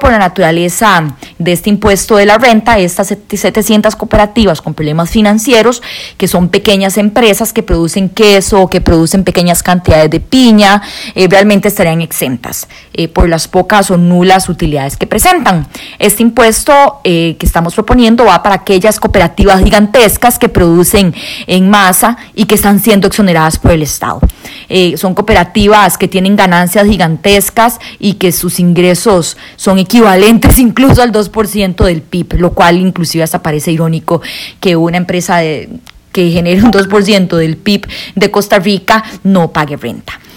por la naturaleza de este impuesto de la renta, estas 700 cooperativas con problemas financieros, que son pequeñas empresas que producen queso o que producen pequeñas cantidades de piña, realmente estarían exentas por las pocas o nulas utilidades que presentan. Este impuesto que estamos proponiendo va para aquellas cooperativas gigantescas que producen en masa y que están siendo exoneradas por el Estado. Son cooperativas que tienen ganancias gigantescas y que sus ingresos son equivalentes incluso al 2% del PIB, lo cual inclusive hasta parece irónico que una empresa que genere un 2% del PIB de Costa Rica no pague renta.